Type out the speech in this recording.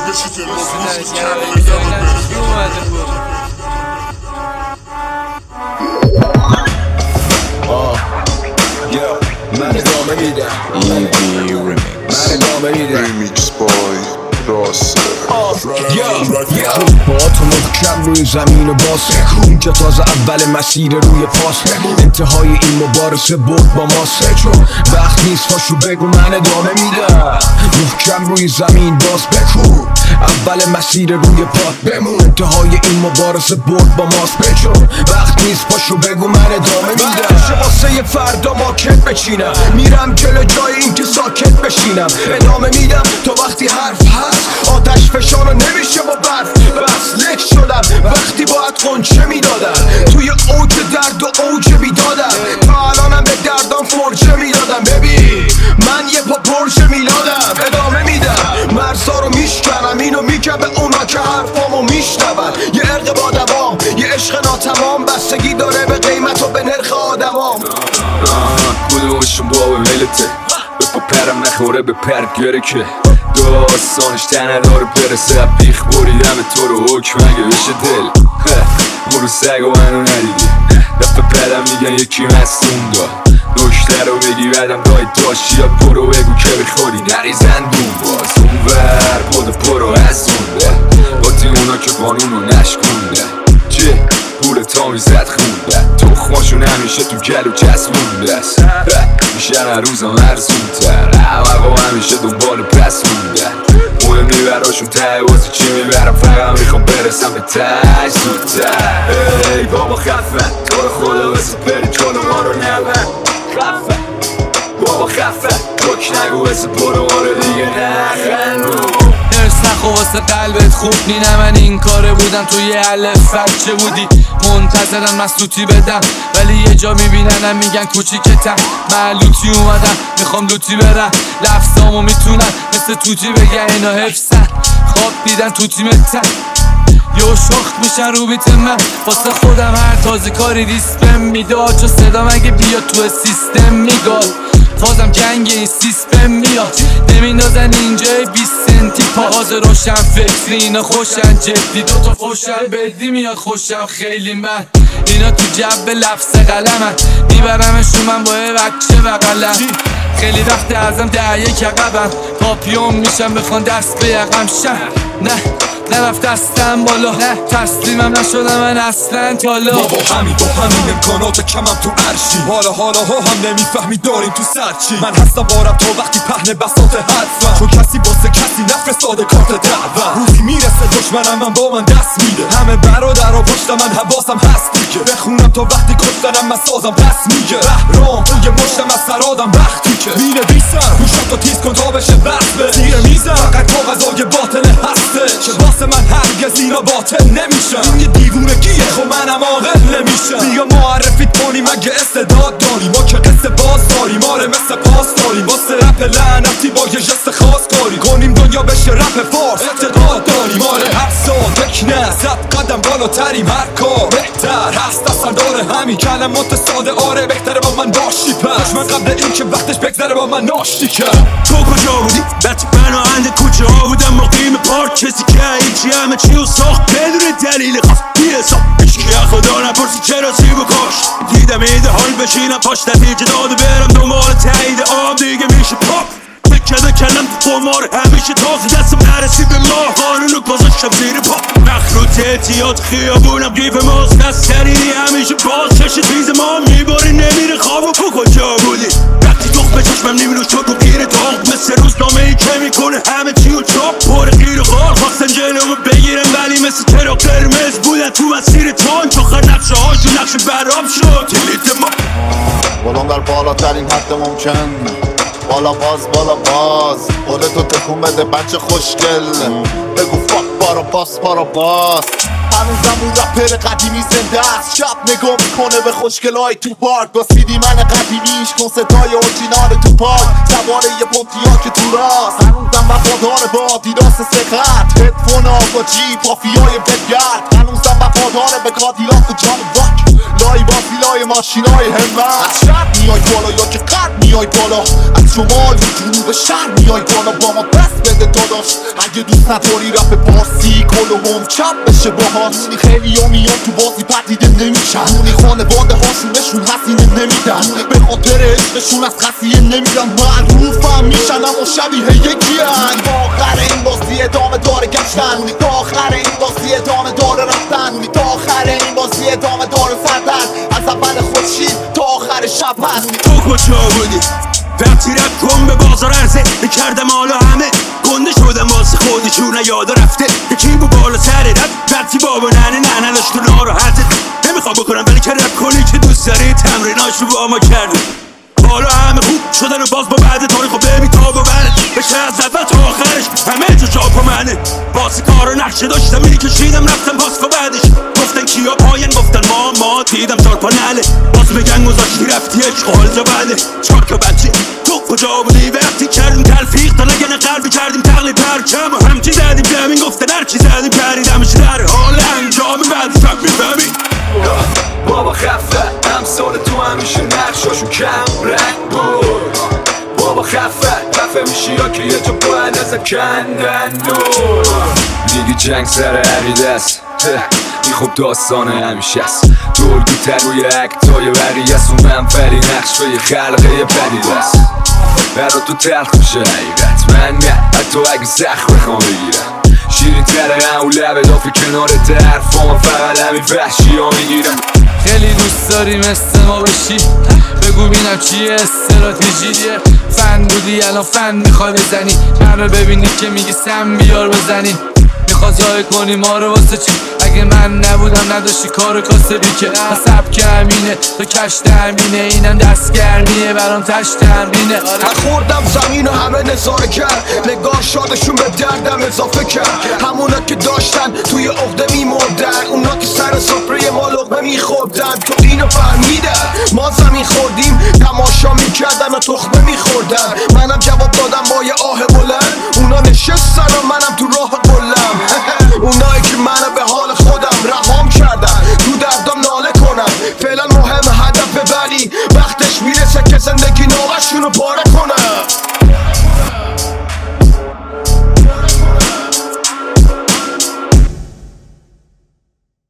Michigan, most ruthless capital they've ever been. من ادامه میدم Remix boy راسته با تو محکم روی زمین و باز اینجا تازه اول مسیر روی پاس انتهای این مبارزه برد با ماست چون وقت نیست پاشو بگو من ادامه میدم محکم روی زمین باز بکن اول مسیر روی پات بمون انتهای این مبارزه برد با ماست چون وقت نیست پاشو بگو من ادامه میدم واسه فردا ماکت بچینم میرم جلو جای این که ساکت بشینم ادامه میدم تا وقتی حرف هست آتش فشانو نمیشه با برف بس لک شدم وقتی باید خونچه میدادم توی اوج درد و اوج بیدادم تا الانم به دردام فرچه میدادم ببین من یه پا پرشه میلادم ادامه میدم مرزا رو میشکنم اینو میگم به اونا که حرفامو میشنون یه عرق با دوام یه عشق ناتمام بستگی داره به قیمت و به نرخ آدمام کدومشون با به ملته به پرم نخوره به پرگره که داستانش نداره برسه بیخ بریدم تو رو حکم اگه بشه دل برو سگ و منو ندیدی دفعه پدم میگن یکی مستون داد نکته رو بگی بدم دای داشتی یا برو بگو که بخوری نری زندون باز اونور بود برو از مونده با اونا که قانون رو نشکونده چه پول تامی زد خونده تخماشون همیشه تو گلو چسبونده است میشن هر روزم ارزون تر همه همیشه دنبال پس مونده مهم نی براشون ته واسه چی میبرم فقط میخوام برسم به تش زودتر ای بابا خفه تو رو خدا واسه بری جلو ما رو نبن خفه بابا خفه رک نگو واسه برو ما رو دیگه نخنو نخو واسه قلبت خوب نینه من این کاره بودم تو یه الف بچه بودی منتظرم مسلوطی بدم ولی یه جا میبیننم میگن کوچیکتم معلوطی اومدم میخوام لوتی برم لفظامو میتونن مثل توتی بگن اینا حفظن خواب دیدن تو تیمتن یه شخت میشن رو بیت من واسه خودم هر تازه کاری ریسپم میداد چو صدام اگه بیاد تو سیستم میگاد تازم جنگ این سیستم میاد نمیندازن اینجای 20 سنتی پاهاز روشن فکری اینا خوشن جدی دوتا فوشن بدی میاد خوشم خیلی من اینا تو جب لفظ قلمن میبرمشون من با یه بچه بقلم خیلی وقت ازم یک عقبم پاپیون میشم بخوان دست به یقم شن نه نرفت دستم بالا تسلیمم نشدم من اصلا تالا ما با همین امکانات کمم تو عرشی حالا ها هم نمیفهمی داریم تو سرچی من هستم بارم تا وقتی پهن بساط حرفم چون کسی واسه کسی نفرستاده کارت دعوت روزی میرسه دشمنم من با من دست میده همه برادر و پشت من حواسم هست دیگه بخونم تا وقتی کشتنم من سازم دست میگه رهرام روی مشتم از سرادم وقتی که مینویسم گوشم تا تیز کن تا بشه وقت زیر میزم فقط کاغذای باطل هسته که واسه من هرگز اینا باطل نمیشم این یه دیوونگیه خب منم عاقل نمیشم بیا معرفیت کنیم اگه استعداد داری ما که قصه باز داریم آره مثل پاس داریم واسه رپ لعنتی با یه جست خاص کاری کنیم دنیا بشه رپ فارس اعتقاد داریم آره هر سال یک نه 100 قدم بالاتریم هر کار بهتر هست اصلا داره همین کلمات ساده آره بهتره با من باشی پس من قبل این که وقتش بگذره با من ناشتی کرد تو کجا بودی؟ بچه پناهنده کجا بودم مقیم پارک کسی که هیچی همه چی و ساخت بدون دلیل خاص بی حساب هیچکی خدا نپرسی چرا سیب و کاش دیدم ایده حال بشینم پاش نتیجه داده برم دنبال تایید آب دیگه میشه پاپ فکر کلم تو قمار همیشه تازه دستم نرسی به ما قانونو گذاشتم زیر پا مخروط اعتیاد خیابونم گیف ماست دست سریعی همیشه باز چش تیز ما میباری نمیره خواب و تو کجا بودی وقتی تخم چشمم نمیره شد و گیر داغ مثل روزنامه ای که میکنه همه چی و چاپ پر غیر غال خواستن جلومو بگیرم ولی مثل چراغ قرمز بودن تو مسیر تانک آخر نقشه هاشون نقشه برام شد تلیت ما بالون در بالاترین حد ممکن بالا باز خودتو تکون بده بچه خوشگل بگو فاک بارا باس هنوزم اون رپر قدیمی زنده است شب نگاه میکنه به خوشگلای تو پارک با سیدی من قدیمیش کن صدای اورجینال تو پارک سواره یه پونتیاک تو راست هنوزم وفادار با دیداس سخت هدفون آقا جی پافیای بدگرد هنوزم وفادار به کادیلاک و جان واک لای با فیلای ماشینای همت از شب میای بالا یا که قرد میای بالا از شمال و جنوب شهر میای بالا با ما دست بده داداش اگه دوست نداری رپ پارسی کلوم چپ بشه باهاش خیلی ها میان تو بازی پدیده نمیشن خانواده هاشونشون حسینه نمیدن به خاطر عشقشون از خسیه نمیرن معروفم میشن اما شبیه یکی هن تا آخر این بازی ادامه داره گشتن تا آخر این بازی ادامه داره رفتن تا آخر این بازی ادامه داره سردن از اول خورشید تا آخر شب هست تو کجا بودی؟ وقتی رب کن به بازار عرضه میکردم حالا همه گنده شدم واسه خودشون یادا رفته یکی بود بالا سر رب وقتی بابا ننه نداشت تو ناراحته نمیخوام بکنم ولی که رب کنی که دوست داری تمریناش رو با ما کردی حالا همه خوب شدن و باز با بعد تاریخ و بمیتاب و بره بشه از اول تا آخرش همه جا چاپ و منه باسی کار و نقشه داشتم میکشیدم رفتم پاسکو بعدش گفتن کیا پاین گفتن ما دیدم چار پا نله باز بگن گذاشتی رفتی عشق حال جا بعده چار که بچه تو کجا بودی وقتی کردیم تلفیق تا لگن قلبی کردیم تقلیب پرچم و همچی زدیم زمین گفتن هرچی زدیم پریدمش در حال انجام بعدی فکر میفهمی بابا خفه امثال تو همیشه نقشاشون کم رنگ بود بابا خفه میشی یا که یه جا باید ازم کندن دور میگی جنگ سر عقیده است این خب داستان همیشه است دورگوتر روی اکتای بقیه است و منفری نقش توی خلقه پدیده است برا تو تلخ میشه حقیقت من نه حتی اگه زخم بخوام بگیرم شیرین تره اون لبه دافی کنار درفام فقط همین وحشی ها میگیرم خیلی دوست داری مثل ما بشی بگو بینم چیه استراتژیه فن بودی الان فن میخوای بزنی من رو ببینی که میگی سم بیار بزنی میخواد جای کنی ما رو واسه چی اگه من نبودم نداشتی کار کاسبی که سبک همینه تو کش تمینه اینم دستگرمیه برام تش تمرینه من خوردم زمین و همه نظاره کرد نگاه شادشون به دردم اضافه کرد همونا که داشتن توی عقده میمردن اونا که سر سفره ما لقمه میخوردن تو اینو فهمیدن ما زمین خوردیم تماشا میکردن و تخمه میخوردن منم جواب دادم با یه آه بلند اونا نشستن و منم تو راه قلم اونایی که منو به حال خودم رهام کردن تو دردم ناله کنم فعلا مهم هدف ولی وقتش میرسه که زندگی ناغشونو پاره کنم